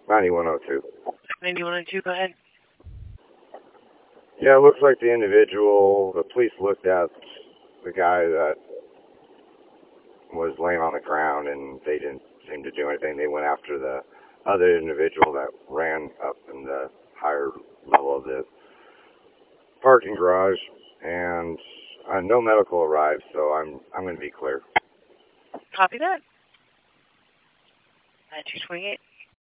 9102. 9102, go ahead. Yeah, it looks like the police looked at the guy that was laying on the ground and they didn't seem to do anything. They went after the other individual that ran up in the higher level of the parking garage, and no medical arrived, so I'm going to be clear. Copy that. 9228.